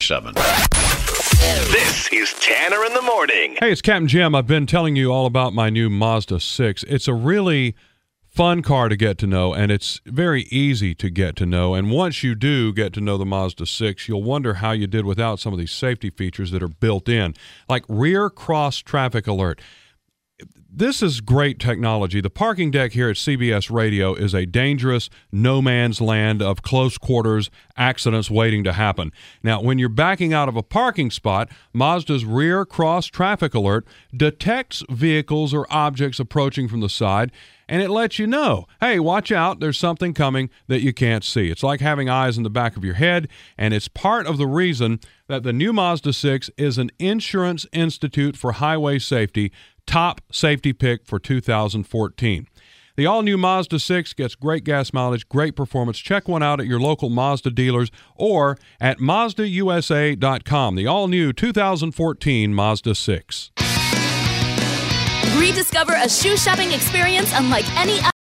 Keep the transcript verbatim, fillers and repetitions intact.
seven. This is Tanner in the Morning. Hey, it's Captain Jim. I've been telling you all about my new Mazda six. It's a really fun car to get to know, and it's very easy to get to know. And once you do get to know the Mazda six, you'll wonder how you did without some of these safety features that are built in, like rear cross traffic alert. This is great technology. The parking deck here at C B S Radio is a dangerous no man's land of close quarters accidents waiting to happen. Now, when you're backing out of a parking spot, Mazda's rear cross traffic alert detects vehicles or objects approaching from the side, and it lets you know, hey, watch out, there's something coming that you can't see. It's like having eyes in the back of your head, and it's part of the reason that the new Mazda six is an Insurance Institute for Highway Safety top safety pick for two thousand fourteen. The all-new Mazda six gets great gas mileage, great performance. Check one out at your local Mazda dealers or at Mazda U S A dot com. The all-new two thousand fourteen Mazda six. Rediscover a shoe shopping experience unlike any other.